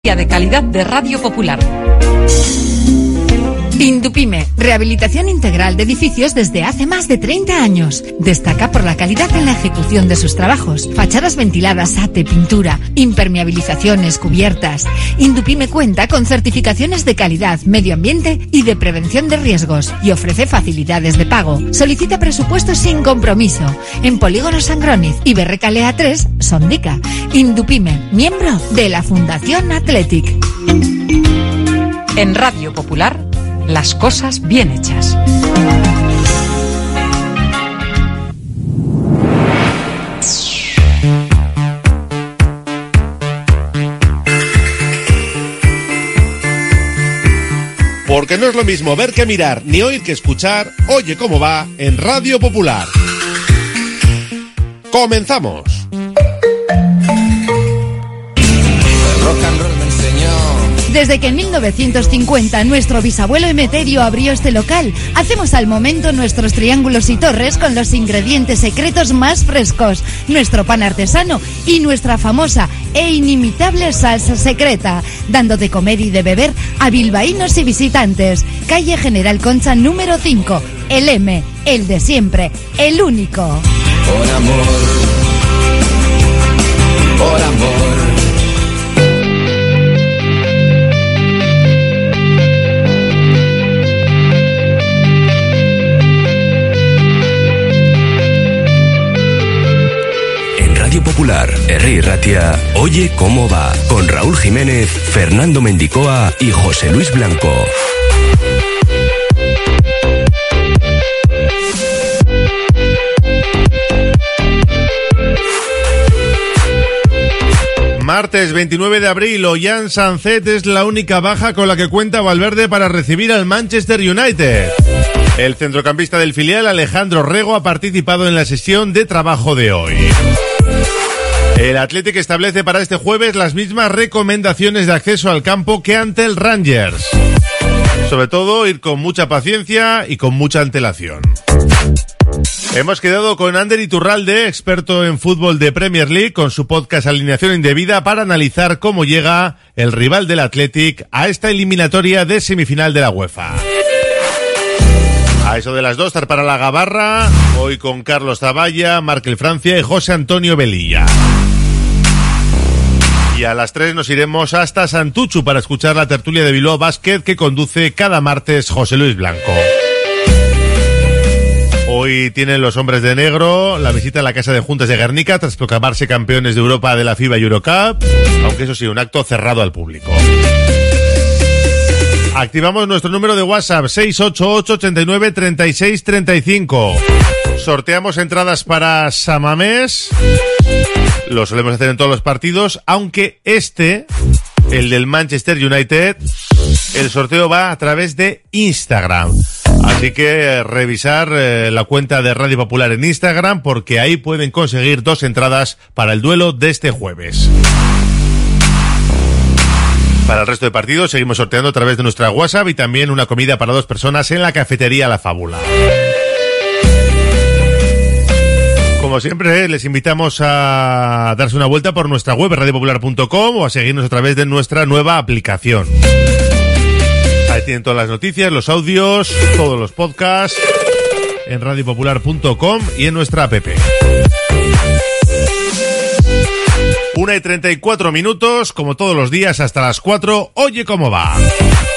de calidad de Radio Popular. Indupime, rehabilitación integral de edificios desde hace más de 30 años. Destaca por la calidad en la ejecución de sus trabajos. Fachadas ventiladas, ate, pintura, impermeabilizaciones, cubiertas. Indupime cuenta con certificaciones de calidad, medio ambiente y de prevención de riesgos y ofrece facilidades de pago. Solicita presupuestos sin compromiso. En Polígono Sangroniz y Berrecalea 3, Sondica. Indupime, miembro de la Fundación Athletic. En Radio Popular, las cosas bien hechas. Porque no es lo mismo ver que mirar, ni oír que escuchar. Oye cómo va en Radio Popular. ¡Comenzamos! Desde que en 1950 nuestro bisabuelo Emeterio abrió este local, hacemos al momento nuestros triángulos y torres con los ingredientes secretos más frescos, nuestro pan artesano y nuestra famosa e inimitable salsa secreta, dando de comer y de beber a bilbaínos y visitantes. Calle General Concha número 5, el M, el de siempre, el único. Por amor, por amor. Radio Popular, Herri Ratia, Oye cómo va, con Raúl Jiménez, Fernando Mendicoa y José Luis Blanco. Martes 29 de abril, Ollán Sancet es la única baja con la que cuenta Valverde para recibir al Manchester United. El centrocampista del filial, Alejandro Rego, ha participado en la sesión de trabajo de hoy. El Athletic establece para este jueves las mismas recomendaciones de acceso al campo que ante el Rangers. Sobre todo, ir con mucha paciencia y con mucha antelación. Hemos quedado con Ander Iturralde, experto en fútbol de Premier League, con su podcast Alineación Indebida, para analizar cómo llega el rival del Athletic a esta eliminatoria de semifinal de la UEFA. A eso de las 2, estar para la Gabarra, hoy con Carlos Zavalla, Markel Francia y José Antonio Velilla. Y a las 3 nos iremos hasta Santuchu para escuchar la tertulia de Bilbao Basket que conduce cada martes José Luis Blanco. Hoy tienen los hombres de negro la visita a la Casa de Juntas de Guernica tras proclamarse campeones de Europa de la FIBA Eurocup, aunque eso sí, un acto cerrado al público. Activamos nuestro número de WhatsApp 688 89 36 35. Sorteamos entradas para Samamés. Lo solemos hacer en todos los partidos, aunque el del Manchester United, el sorteo va a través de Instagram. Así que revisar la cuenta de Radio Popular en Instagram, porque ahí pueden conseguir 2 entradas para el duelo de este jueves. Para el resto de partidos seguimos sorteando a través de nuestra WhatsApp y también una comida para 2 personas en la cafetería La Fábula. Como siempre, les invitamos a darse una vuelta por nuestra web radiopopular.com o a seguirnos a través de nuestra nueva aplicación. Ahí tienen todas las noticias, los audios, todos los podcasts en radiopopular.com y en nuestra app. 1:34, como todos los días hasta las 4. Oye cómo va.